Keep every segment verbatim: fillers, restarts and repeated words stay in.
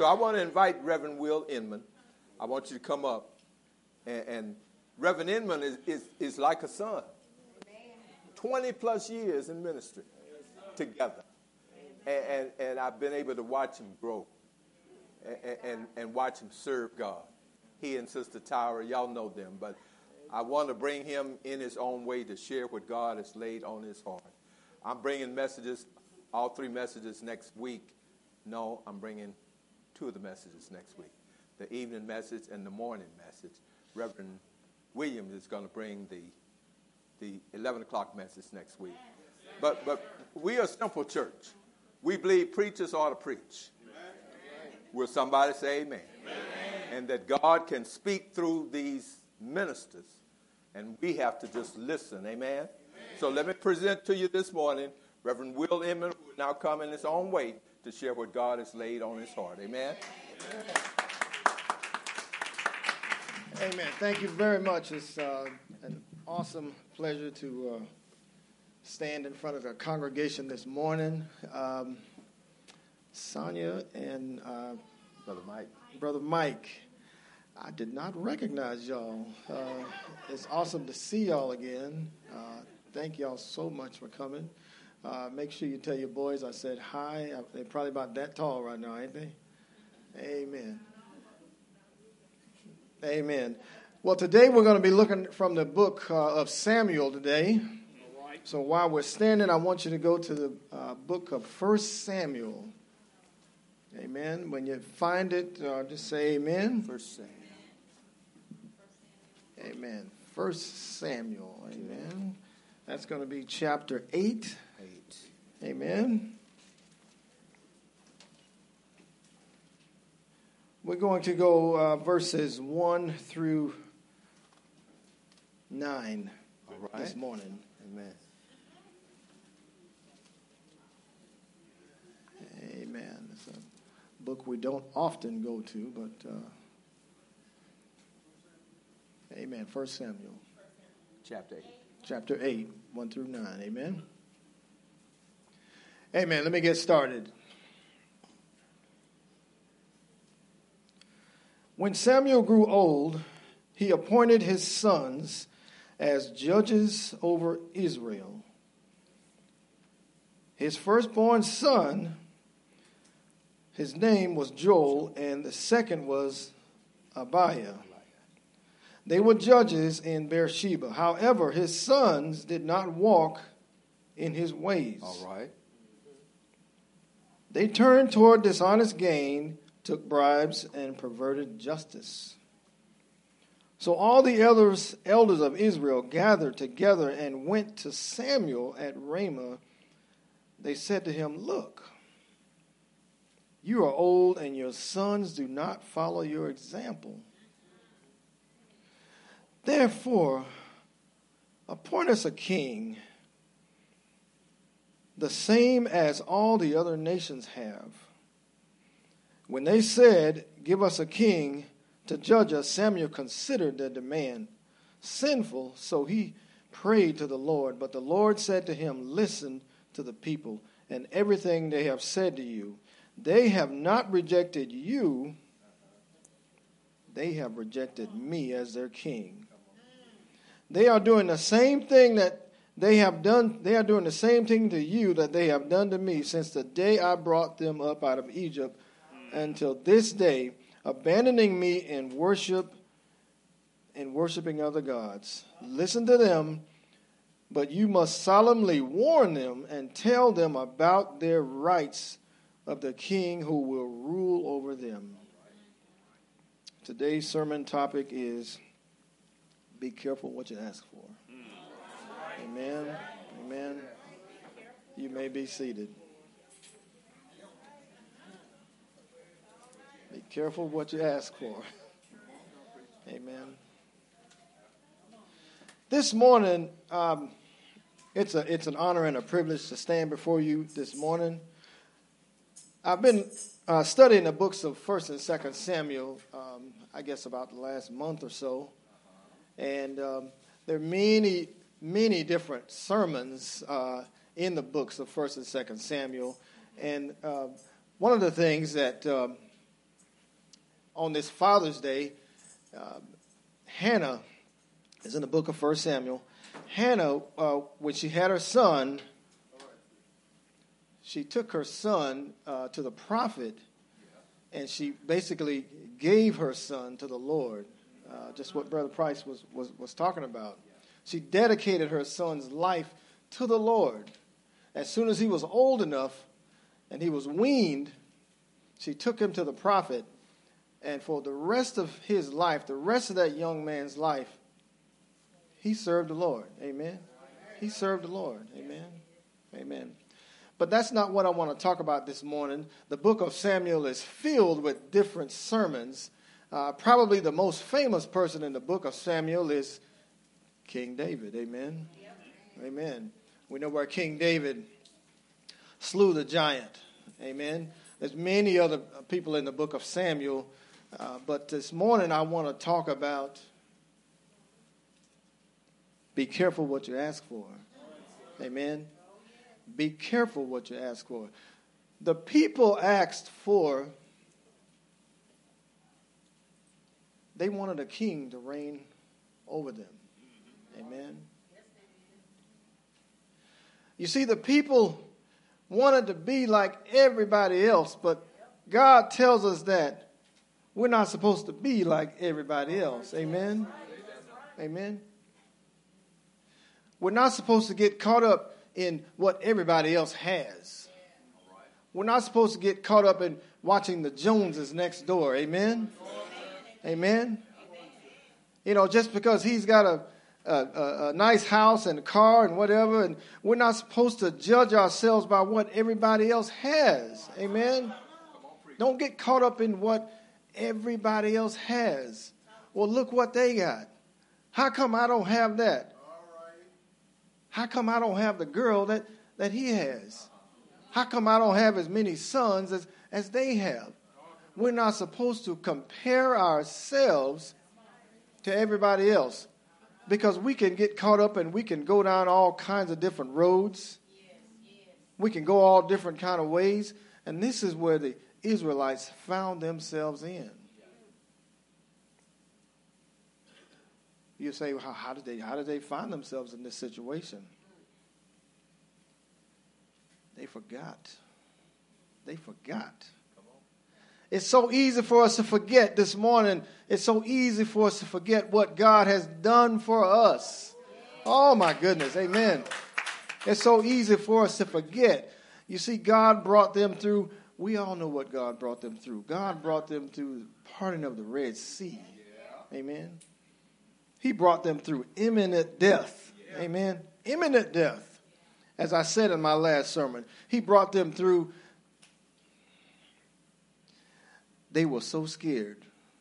So I want to invite Reverend Will Inman. I want you to come up. And, and Reverend Inman is, is, is like a son. twenty plus years in ministry together. And, and, and I've been able to watch him grow and, and, and watch him serve God. He and Sister Tyra, y'all know them, but I want to bring him in his own way to share what God has laid on his heart. I'm bringing messages, all three messages next week. No, I'm bringing two of the messages next week, the evening message and the morning message. Reverend Williams is going to bring the the eleven o'clock message next week. But but we are a simple church. We believe preachers ought to preach. Will somebody say amen? Amen? And that God can speak through these ministers, and we have to just listen. Amen? Amen. So let me present to you this morning Reverend Will Inman, who will now come in his own way to share what God has laid on his heart. Amen? Amen. Amen. Thank you very much. It's uh, an awesome pleasure to uh, stand in front of the congregation this morning. Um, Sonia and uh, Brother Mike. Brother Mike, I did not recognize y'all. Uh, it's awesome to see y'all again. Uh, thank y'all so much for coming. Uh, make sure you tell your boys I said hi. They're probably about that tall right now, ain't they? Amen. Amen. Well, today we're going to be looking from the book uh, of Samuel today. So while we're standing, I want you to go to the uh, book of First Samuel. Amen. When you find it, uh, just say amen. First Samuel. Amen. First Samuel. Amen. That's going to be chapter eight. Eight. Amen. We're going to go uh, verses one through nine All right. this morning. Amen. Amen. It's a book we don't often go to, but uh, amen. First Samuel. Chapter eight. Chapter eight, one through nine. Amen. Amen. Let me get started. When Samuel grew old, he appointed his sons as judges over Israel. His firstborn son, his name was Joel, and the second was Abiah. They were judges in Beersheba. However, his sons did not walk in his ways. All right. They turned toward dishonest gain, took bribes, and perverted justice. So all the elders, elders of Israel gathered together and went to Samuel at Ramah. They said to him, "Look, you are old, and your sons do not follow your example. Therefore, appoint us a king, the same as all the other nations have." When they said, "Give us a king to judge us," Samuel considered their demand sinful, so he prayed to the Lord. But the Lord said to him, "Listen to the people and everything they have said to you. They have not rejected you, they have rejected me as their king. They are doing the same thing that they have done. They are doing the same thing to you that they have done to me since the day I brought them up out of Egypt until this day, abandoning me in worship and worshiping other gods. Listen to them, but you must solemnly warn them and tell them about their rights of the king who will rule over them." Today's sermon topic is be careful what you ask for. Amen. Amen. You may be seated. Be careful what you ask for. Amen. This morning, um, it's a it's an honor and a privilege to stand before you this morning. I've been uh, studying the books of First and Second Samuel, um, I guess about the last month or so, and um, there are many many different sermons uh, in the books of First and Second Samuel, and uh, one of the things that um, on this Father's Day, uh, Hannah is in the book of First Samuel. Hannah, uh, when she had her son, she took her son uh, to the prophet, and she basically gave her son to the Lord. Uh, just what Brother Price was, was, was talking about. She dedicated her son's life to the Lord. As soon as he was old enough and he was weaned, she took him to the prophet. And for the rest of his life, the rest of that young man's life, he served the Lord. Amen. He served the Lord. Amen. Amen. But that's not what I want to talk about this morning. The book of Samuel is filled with different sermons. Uh, probably the most famous person in the book of Samuel is King David. Amen. Yep. Amen. We know where King David slew the giant. Amen. There's many other people in the book of Samuel. Uh, but this morning I want to talk about be careful what you ask for. Amen. Be careful what you ask for. The people asked for, they wanted a king to reign over them. Amen. You see, the people wanted to be like everybody else, but God tells us that we're not supposed to be like everybody else. Amen. Amen. We're not supposed to get caught up in what everybody else has. We're not supposed to get caught up in watching the Joneses next door. Amen? Amen? You know, just because he's got a, a, a nice house and a car and whatever, and we're not supposed to judge ourselves by what everybody else has. Amen? Don't get caught up in what everybody else has. Well, look what they got. How come I don't have that? How come I don't have the girl that, that he has? How come I don't have as many sons as, as they have? We're not supposed to compare ourselves to everybody else, because we can get caught up and we can go down all kinds of different roads. We can go all different kind of ways. And this is where the Israelites found themselves in. You say, well, how, how did they how did they find themselves in this situation? They forgot. They forgot. It's so easy for us to forget this morning. It's so easy for us to forget what God has done for us. Oh, my goodness. Amen. It's so easy for us to forget. You see, God brought them through. We all know what God brought them through. God brought them through the parting of the Red Sea. Amen. He brought them through imminent death. Amen. Imminent death. As I said in my last sermon, he brought them through. They were so scared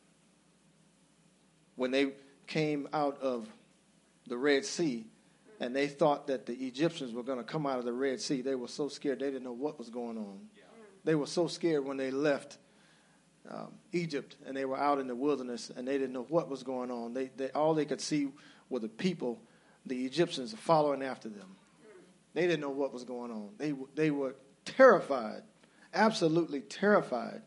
when they came out of the Red Sea and they thought that the Egyptians were going to come out of the Red Sea. They were so scared. They didn't know what was going on. They were so scared when they left um, Egypt and they were out in the wilderness and they didn't know what was going on. They, they all they could see were the people, the Egyptians, following after them. They didn't know what was going on. They they were terrified, absolutely terrified.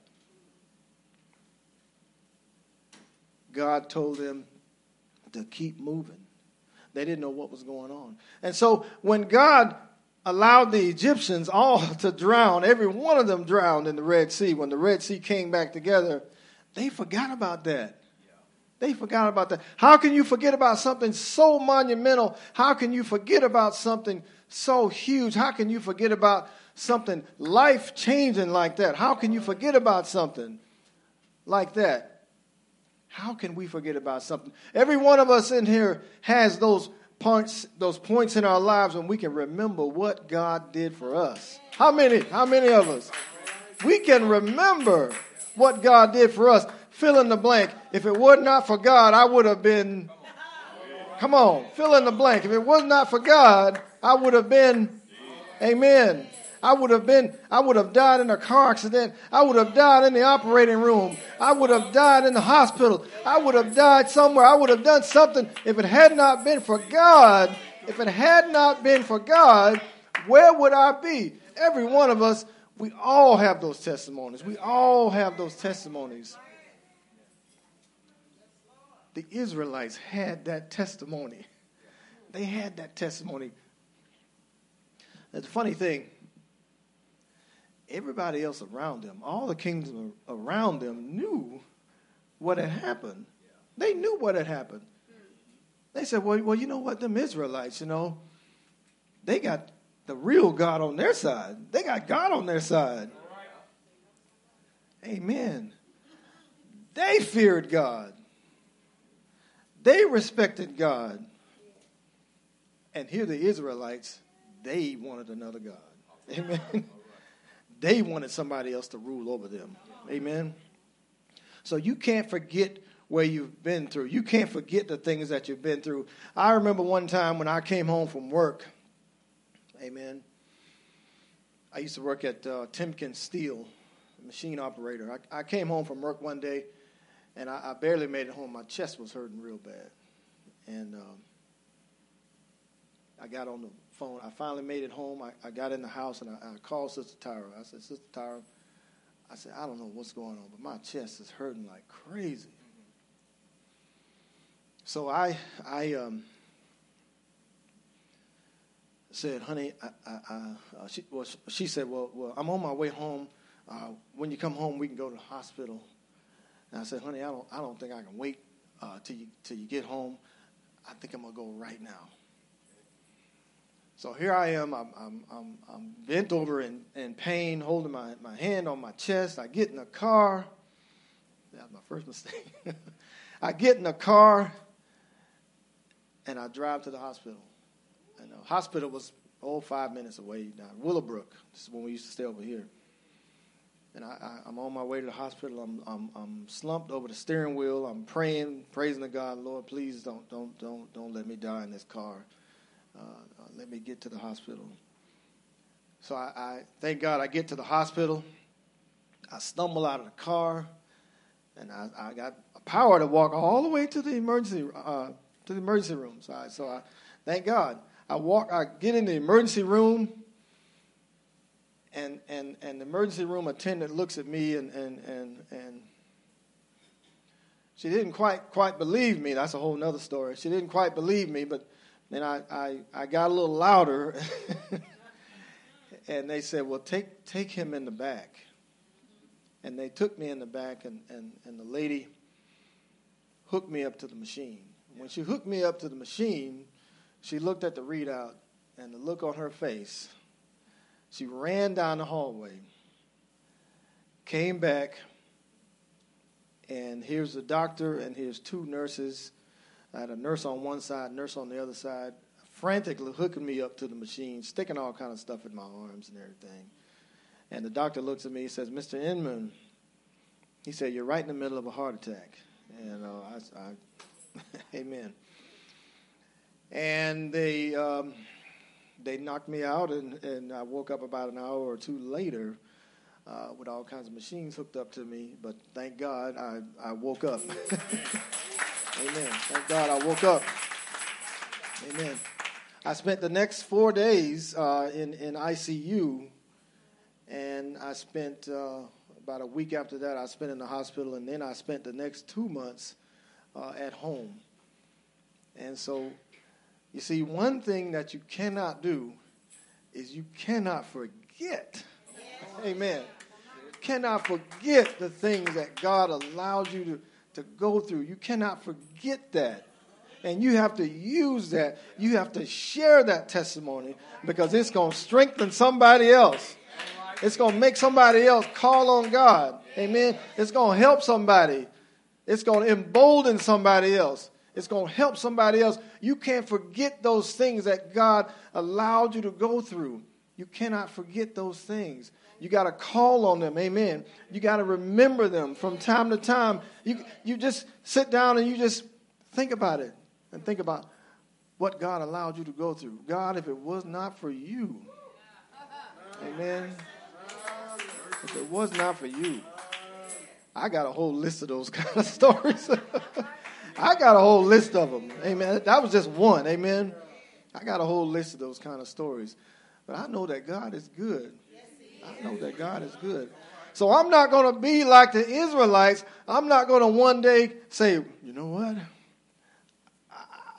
God told them to keep moving. They didn't know what was going on. And so when God allowed the Egyptians all to drown, every one of them drowned in the Red Sea. When the Red Sea came back together, they forgot about that. They forgot about that. How can you forget about something so monumental? How can you forget about something so huge? How can you forget about something life-changing like that? How can you forget about something like that? How can we forget about something? Every one of us in here has those points, those points in our lives when we can remember what God did for us. How many? How many of us? We can remember what God did for us. Fill in the blank. If it were not for God, I would have been. Come on, fill in the blank. If it was not for God, I would have been. Amen. I would have been, I would have died in a car accident. I would have died in the operating room. I would have died in the hospital. I would have died somewhere. I would have done something. If it had not been for God, if it had not been for God, where would I be? Every one of us, we all have those testimonies. We all have those testimonies. the Israelites had that testimony. They had that testimony. That's the funny thing. Everybody else around them, all the kingdoms around them knew what had happened. They knew what had happened. They said, well, well, you know what? Them Israelites, you know, they got the real God on their side. They got God on their side. Amen. They feared God. They respected God. And here the Israelites, they wanted another God. Amen. They wanted somebody else to rule over them. Amen. So you can't forget where you've been through. You can't forget the things that you've been through. I remember one time when I came home from work. Amen. I used to work at uh, Timken Steel, machine operator. I, I came home from work one day, and I, I barely made it home. My chest was hurting real bad. And um, I got on the phone. I finally made it home. I, I got in the house, and I, I called Sister Tyra. I said, Sister Tyra, I said, I don't know what's going on, but my chest is hurting like crazy. So I I um, said, honey, I, I, I, uh, she, well, she said, well, well, I'm on my way home. Uh, when you come home, we can go to the hospital. And I said, honey, I don't I don't think I can wait uh, till you till you get home. I think I'm gonna go right now. So here I am. I'm I'm I'm, I'm bent over in, in pain, holding my, my hand on my chest. I get in the car. That was my first mistake. I get in the car, and I drive to the hospital. And the hospital was oh five minutes away down Willowbrook. This is when we used to stay over here. And I, I, I'm on my way to the hospital. I'm, I'm I'm slumped over the steering wheel. I'm praying, praising to God, Lord, please don't don't don't don't let me die in this car. Uh, uh, let me get to the hospital. So I, I thank God I get to the hospital. I stumble out of the car, and I, I got power to walk all the way to the emergency uh, to the emergency room. So I, so I thank God. I walk. I get in the emergency room. And, and and the emergency room attendant looks at me, and, and, and, and she didn't quite quite believe me. That's a whole nother story. She didn't quite believe me, but then I, I, I got a little louder, and they said, well, take take him in the back. And they took me in the back, and, and, and the lady hooked me up to the machine. When she hooked me up to the machine, she looked at the readout, and the look on her face, she ran down the hallway, came back, and here's the doctor, and here's two nurses. I had a nurse on one side, nurse on the other side, frantically hooking me up to the machine, sticking all kind of stuff in my arms and everything. And the doctor looks at me and says, Mister Inman, he said, you're right in the middle of a heart attack. And uh, I, I amen. And they... Um, They knocked me out, and, and I woke up about an hour or two later uh, with all kinds of machines hooked up to me. But thank God I, I woke up. Amen. Thank God I woke up. Amen. I spent the next four days uh, in, in I C U, and I spent uh, about a week after that, I spent in the hospital, and then I spent the next two months uh, at home. And so... You see, one thing that you cannot do is you cannot forget. Amen. You cannot forget the things that God allowed you to, to go through. You cannot forget that. And you have to use that. You have to share that testimony, because it's going to strengthen somebody else. It's going to make somebody else call on God. Amen. It's going to help somebody. It's going to embolden somebody else. It's going to help somebody else. You can't forget those things that God allowed you to go through. You cannot forget those things. You got to call on them. Amen. You got to remember them from time to time. You, you just sit down and you just think about it. And think about what God allowed you to go through. God, if it was not for you. Amen. If it was not for you. I got a whole list of those kind of stories. I got a whole list of them. Amen. That was just one. Amen. I got a whole list of those kind of stories. But I know that God is good. I know that God is good. So I'm not going to be like the Israelites. I'm not going to one day say, you know what?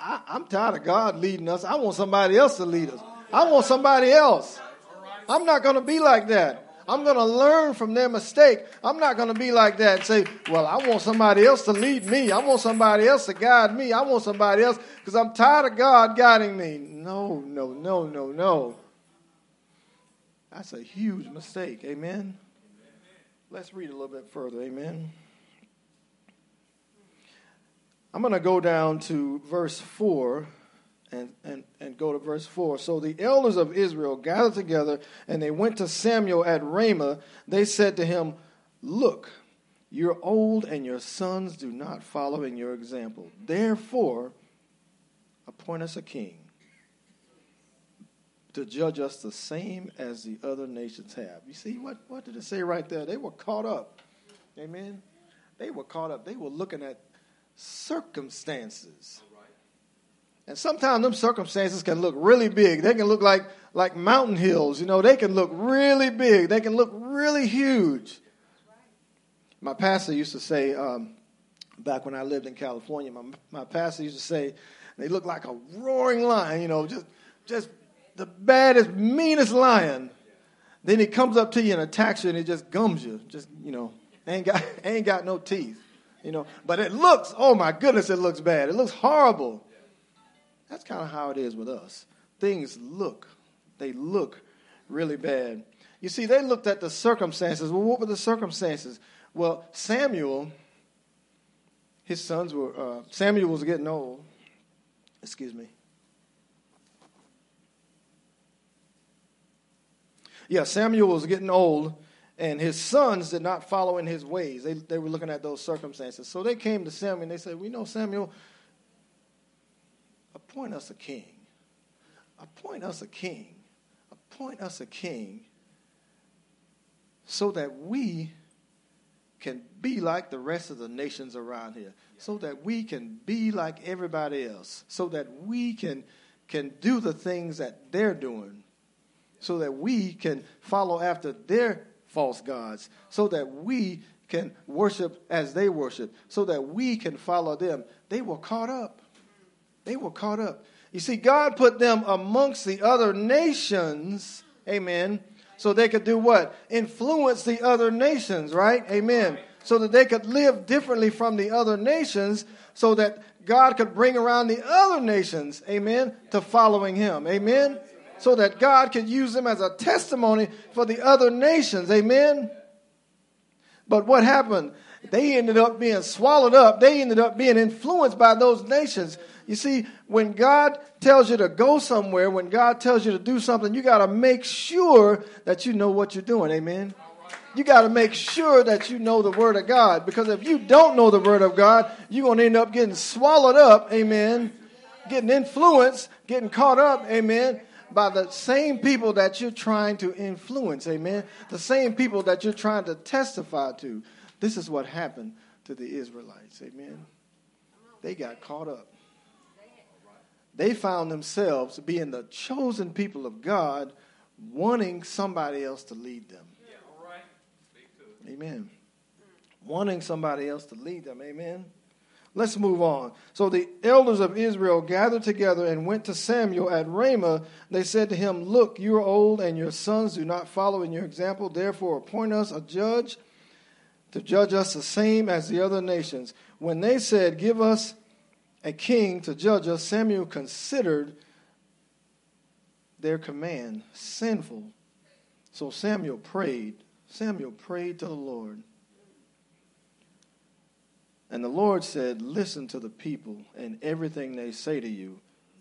I, I'm tired of God leading us. I want somebody else to lead us. I want somebody else. I'm not going to be like that. I'm going to learn from their mistake. I'm not going to be like that and say, well, I want somebody else to lead me. I want somebody else to guide me. I want somebody else because I'm tired of God guiding me. No, no, no, no, no. That's a huge mistake. Amen. Let's read a little bit further. Amen. I'm going to go down to verse four. And, and, and go to verse four. So the elders of Israel gathered together, and they went to Samuel at Ramah. They said to him, look, you're old, and your sons do not follow in your example. Therefore, appoint us a king to judge us the same as the other nations have. You see, what, what did it say right there? They were caught up. Amen? They were caught up. They were looking at circumstances. And sometimes them circumstances can look really big. They can look like, like mountain hills. You know, they can look really big. They can look really huge. My pastor used to say, um, back when I lived in California, my, my pastor used to say, they look like a roaring lion, you know, just, just the baddest, meanest lion. Then he comes up to you and attacks you and he just gums you. Just, you know, ain't got, ain't got no teeth, you know. But it looks, oh my goodness, it looks bad. It looks horrible. That's kind of how it is with us. Things look, they look really bad. You see, they looked at the circumstances. Well, what were the circumstances? Well, Samuel, his sons were, uh, Samuel was getting old. Excuse me. Yeah, Samuel was getting old, and his sons did not follow in his ways. They, they were looking at those circumstances. So they came to Samuel, and they said, we know, Samuel, appoint us a king. Appoint us a king. Appoint us a king so that we can be like the rest of the nations around here. So that we can be like everybody else. So that we can, can do the things that they're doing. So that we can follow after their false gods. So that we can worship as they worship. So that we can follow them. They were caught up. They were caught up. You see, God put them amongst the other nations, amen, so they could do what? Influence the other nations, right? Amen. So that they could live differently from the other nations, so that God could bring around the other nations, amen, to following him, amen. So that God could use them as a testimony for the other nations, amen. But what happened? They ended up being swallowed up. They ended up being influenced by those nations. You see, when God tells you to go somewhere, when God tells you to do something, you got to make sure that you know what you're doing. Amen. You got to make sure that you know the word of God. Because if you don't know the word of God, you're going to end up getting swallowed up. Amen. Getting influenced, getting caught up. Amen. By the same people that you're trying to influence. Amen. The same people that you're trying to testify to. This is what happened to the Israelites. Amen. They got caught up. They found themselves being the chosen people of God, wanting somebody else to lead them. Yeah, all right. Amen. Wanting somebody else to lead them. Amen. Let's move on. So the elders of Israel gathered together and went to Samuel at Ramah. They said to him, look, you are old and your sons do not follow in your example. Therefore, appoint us a judge to judge us the same as the other nations. When they said, give us a king to judge us, Samuel considered their command sinful. So Samuel prayed. Samuel prayed to the Lord. And the Lord said, listen to the people and everything they say to you.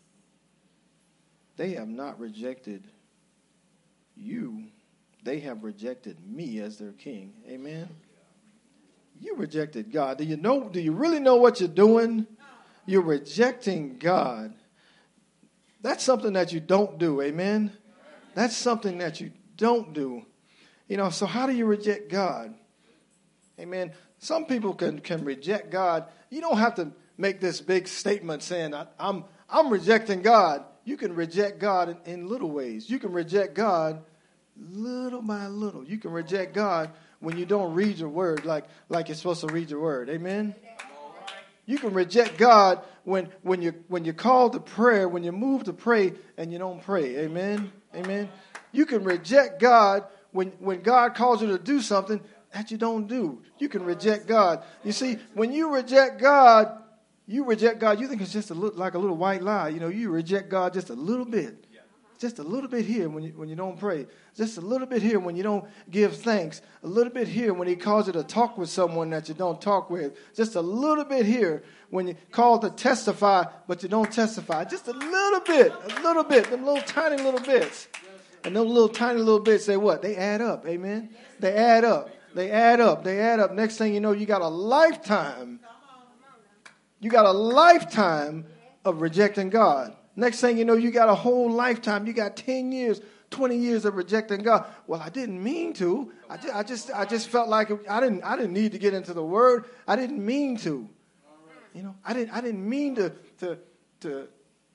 They have not rejected you. They have rejected me as their king. Amen. You rejected God. Do you know? Do you really know what you're doing? You're rejecting God. That's something that you don't do. Amen. That's something that you don't do. You know, so how do you reject God? Amen. Some people can, can reject God. You don't have to make this big statement saying, I'm, I'm rejecting God. You can reject God in, in little ways. You can reject God little by little. You can reject God when you don't read your word like, like you're supposed to read your word. Amen? You can reject God when, when you when you call to prayer, when you move to pray and you don't pray. Amen? Amen? You can reject God when, when God calls you to do something that you don't do. You can reject God. You see, when you reject God, you reject God, you think it's just a little, like a little white lie. You know, you reject God just a little bit. Just a little bit here when you, when you don't pray. Just a little bit here when you don't give thanks. A little bit here when he calls you to talk with someone that you don't talk with. Just a little bit here when you call to testify, but you don't testify. Just a little bit, a little bit, them little tiny little bits. And those little tiny little bits, say what? They add up, amen? They add up. They add up. They add up. Next thing you know, you got a lifetime. You got a lifetime of rejecting God. Next thing you know, you got a whole lifetime. You got ten years, twenty years of rejecting God. Well, I didn't mean to. I just, I just, I just felt like I didn't, I didn't need to get into the Word. I didn't mean to. You know, I didn't, I didn't mean to, to, to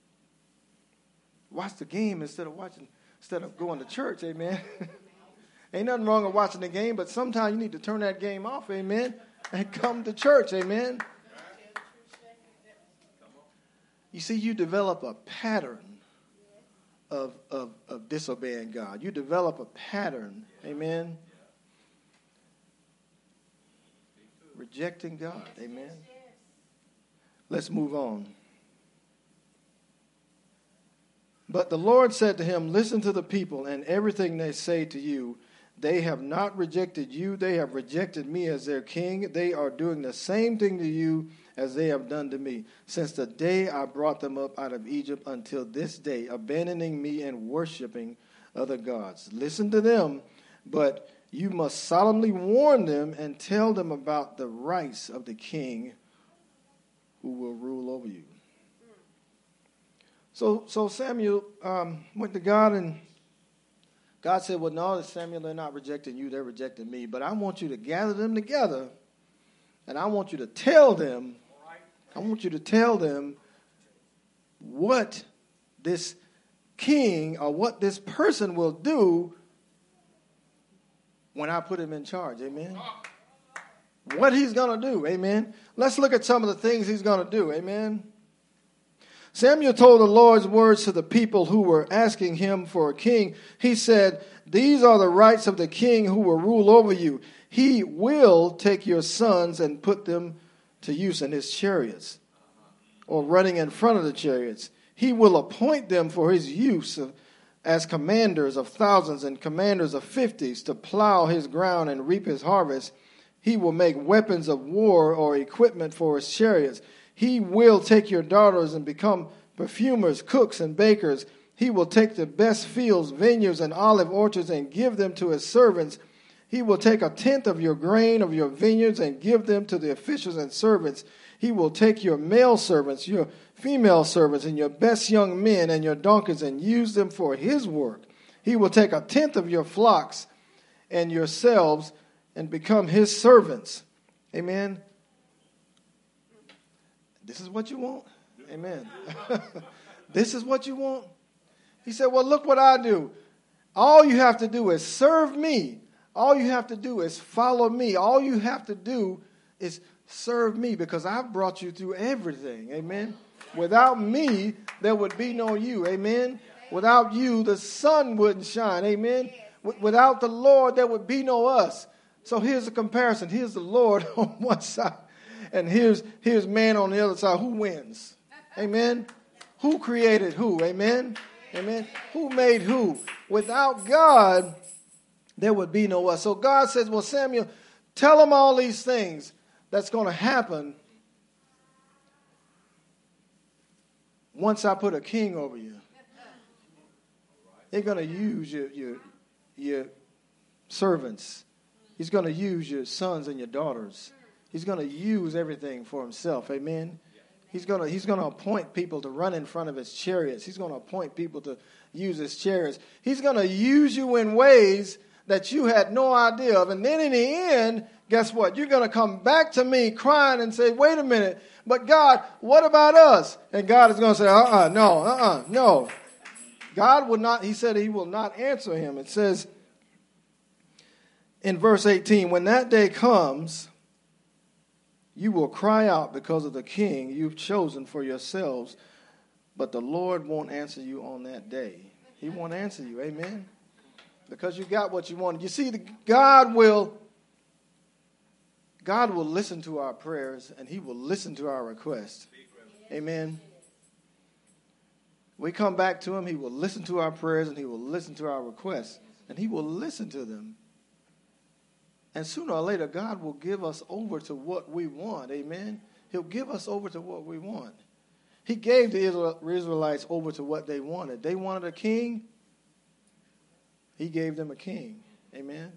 watch the game instead of watching, instead of going to church. Amen. Ain't nothing wrong with watching the game, but sometimes you need to turn that game off. Amen. And come to church. Amen. You see, you develop a pattern of, of, of disobeying God. You develop a pattern, amen, rejecting God, amen. Let's move on. But the Lord said to him, listen to the people and everything they say to you. They have not rejected you. They have rejected me as their king. They are doing the same thing to you as they have done to me, since the day I brought them up out of Egypt until this day, abandoning me and worshiping other gods. Listen to them, but you must solemnly warn them and tell them about the rights of the king who will rule over you. So, so Samuel um, went to God, and God said, well, no, Samuel, they're not rejecting you, they're rejecting me, but I want you to gather them together, and I want you to tell them, I want you to tell them what this king or what this person will do when I put him in charge. Amen. What he's going to do. Amen. Let's look at some of the things he's going to do. Amen. Samuel told the Lord's words to the people who were asking him for a king. He said, these are the rights of the king who will rule over you. He will take your sons and put them to use in his chariots, or running in front of the chariots. He will appoint them for his use of, as commanders of thousands and commanders of fifties to plow his ground and reap his harvest. He will make weapons of war or equipment for his chariots. He will take your daughters and become perfumers, cooks, and bakers. He will take the best fields, vineyards, and olive orchards and give them to his servants. He will take a tenth of your grain of your vineyards and give them to the officials and servants. He will take your male servants, your female servants, and your best young men and your donkeys and use them for his work. He will take a tenth of your flocks and yourselves and become his servants. Amen. This is what you want? Amen. This is what you want? He said, well, look what I do. All you have to do is serve me. All you have to do is follow me. All you have to do is serve me, because I've brought you through everything. Amen. Without me, there would be no you. Amen. Without you, the sun wouldn't shine. Amen. W- without the Lord, there would be no us. So here's a comparison. Here's the Lord on one side, and here's, here's man on the other side. Who wins? Amen. Who created who? Amen. Amen. Who made who? Without God, there would be no us. So God says, well, Samuel, tell them all these things that's going to happen once I put a king over you. They're going to use your, your, your servants. He's going to use your sons and your daughters. He's going to use everything for himself. Amen. He's going to, he's going to appoint people to run in front of his chariots. He's going to appoint people to use his chariots. He's going to use you in ways that you had no idea of. And then in the end, guess what? You're going to come back to me crying and say, wait a minute, but God, what about us? And God is going to say, uh-uh, no, uh-uh, no. God would not, he said he will not answer him. It says in verse eighteen, when that day comes, You will cry out because of the king you've chosen for yourselves, but the Lord won't answer you on that day. He won't answer you, amen? Because you got what you wanted. You see, the, God will, God will listen to our prayers, and he will listen to our requests. Amen. We come back to him, he will listen to our prayers, and he will listen to our requests, and he will listen to them. And sooner or later, God will give us over to what we want. Amen. He'll give us over to what we want. He gave the Israelites over to what they wanted. They wanted a king. He gave them a king. Amen.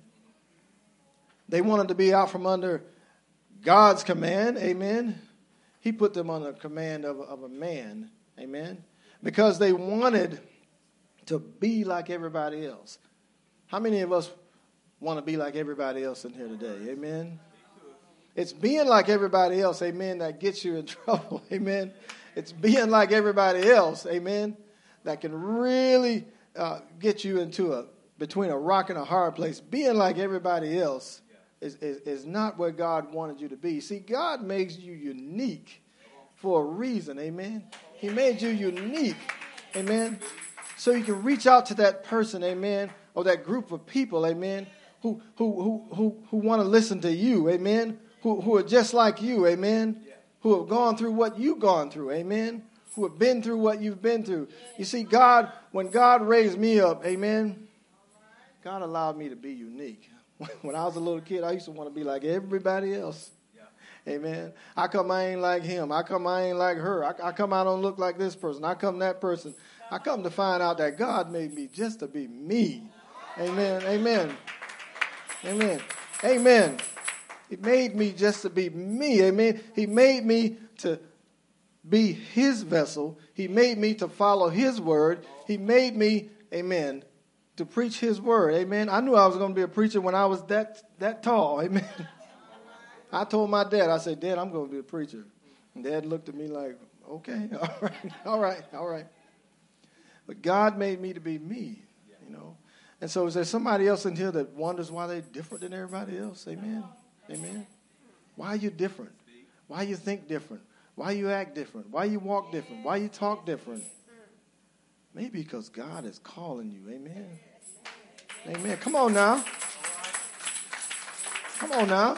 They wanted to be out from under God's command. Amen. He put them under the command of, of a man. Amen. Because they wanted to be like everybody else. How many of us want to be like everybody else in here today? Amen. It's being like everybody else, amen, that gets you in trouble. Amen. It's being like everybody else, amen, that can really uh, get you into a between a rock and a hard place. Being like everybody else is, is, is not where God wanted you to be. See, God makes you unique for a reason, amen. He made you unique, amen, so you can reach out to that person, amen, or that group of people, amen, who who who who, who want to listen to you, amen, who, who are just like you, amen, who have gone through what you've gone through, amen, who have been through what you've been through. You see, God, when God raised me up, amen, God allowed me to be unique. When I was a little kid, I used to want to be like everybody else. Amen. How come I ain't like him? How come I ain't like her? How come I don't look like this person? How come that person? I come to find out that God made me just to be me. Amen. Amen. Amen. Amen. He made me just to be me. Amen. He made me to be his vessel. He made me to follow his word. He made me, amen, to preach his word. Amen. I knew I was going to be a preacher when I was that that tall. Amen. I told my dad, I said, Dad, I'm going to be a preacher. And Dad looked at me like, okay, all right, all right, all right. But God made me to be me, you know. And so is there somebody else in here that wonders why they're different than everybody else? Amen. Amen. Why are you different? Why you think different? Why you act different? Why you walk different? Why you talk different? Maybe because God is calling you. Amen. Amen. Come on now. Come on now.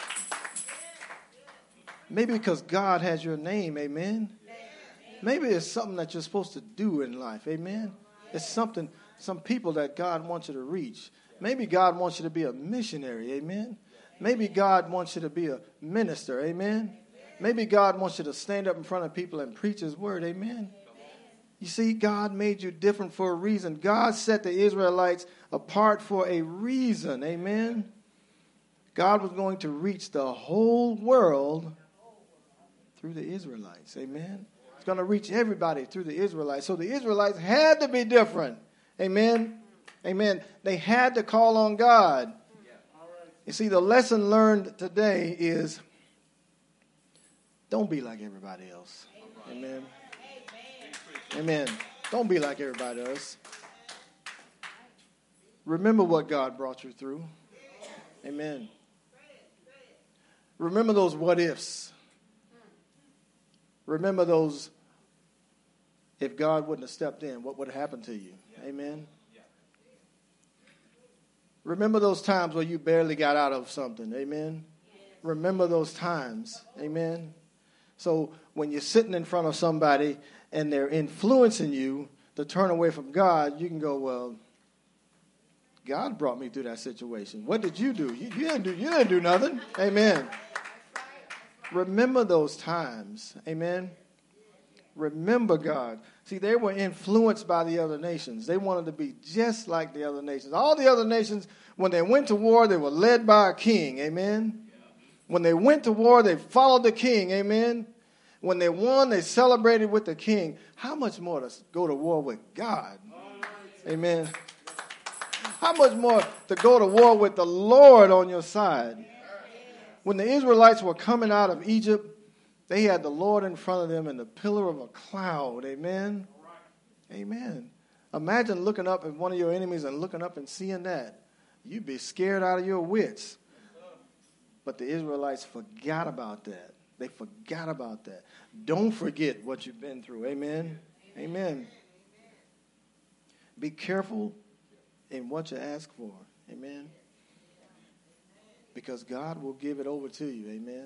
Maybe because God has your name. Amen. Maybe it's something that you're supposed to do in life. Amen. It's something, some people that God wants you to reach. Maybe God wants you to be a missionary. Amen. Maybe God wants you to be a minister. Amen. Maybe God wants you to stand up in front of people and preach his word. Amen. You see, God made you different for a reason. God set the Israelites apart for a reason. Amen. God was going to reach the whole world through the Israelites. Amen. It's going to reach everybody through the Israelites. So the Israelites had to be different. Amen. Amen. They had to call on God. You see, the lesson learned today is don't be like everybody else. Amen. Amen. Don't be like everybody else. Remember what God brought you through. Amen. Remember those what ifs. Remember those, if God wouldn't have stepped in, what would have happened to you? Amen. Remember those times where you barely got out of something. Amen. Remember those times. Amen. So when you're sitting in front of somebody and they're influencing you to turn away from God, you can go, well, God brought me through that situation. What did you do? You, you didn't do, you didn't do nothing. Amen. Remember those times. Amen. Remember God. See, they were influenced by the other nations. They wanted to be just like the other nations. All the other nations, when they went to war, they were led by a king. Amen. When they went to war, they followed the king. Amen. When they won, they celebrated with the king. How much more to go to war with God? Amen. How much more to go to war with the Lord on your side? When the Israelites were coming out of Egypt, they had the Lord in front of them in the pillar of a cloud. Amen. Amen. Imagine looking up at one of your enemies and looking up and seeing that. You'd be scared out of your wits. But the Israelites forgot about that. They forgot about that. Don't forget what you've been through. Amen? Amen. Amen. Be careful in what you ask for. Amen. Because God will give it over to you. Amen.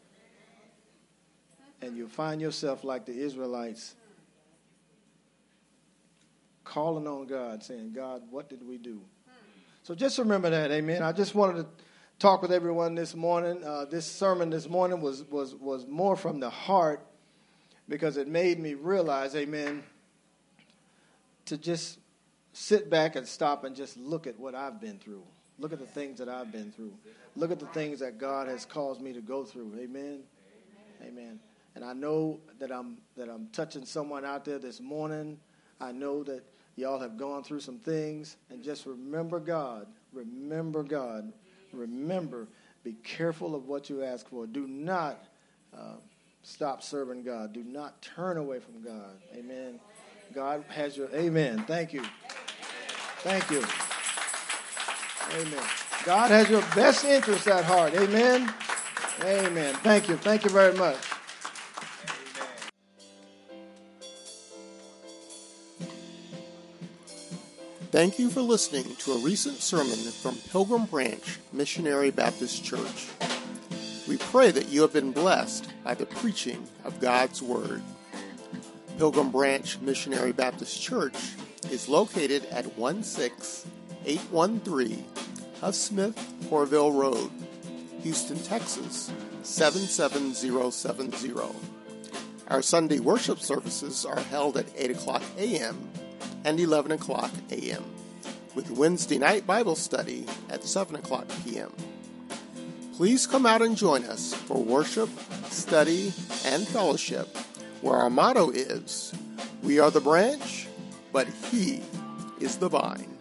And you'll find yourself like the Israelites, calling on God, saying, God, what did we do? So just remember that. Amen. I just wanted to talk with everyone this morning. Uh, this sermon this morning was, was, was more from the heart, because it made me realize, amen, to just sit back and stop and just look at what I've been through. Look at the things that I've been through. Look at the things that God has caused me to go through. Amen. Amen. And I know that I'm that I'm touching someone out there this morning. I know that y'all have gone through some things. And just remember God. Remember God. Remember, be careful of what you ask for. Do not uh, stop serving God. Do not turn away from God. Amen. God has your, amen. Thank you. Thank you. Amen. God has your best interest at heart. Amen. Amen. Thank you. Thank you very much. Thank you for listening to a recent sermon from Pilgrim Branch Missionary Baptist Church. We pray that you have been blessed by the preaching of God's Word. Pilgrim Branch Missionary Baptist Church is located at sixteen eighty-one Huff Smith Horville Road, Houston, Texas, seven seven zero seven zero. Our Sunday worship services are held at eight o'clock a.m. and eleven o'clock a.m., with Wednesday night Bible study at seven o'clock p.m. Please come out and join us for worship, study, and fellowship, where our motto is, we are the branch, but He is the vine.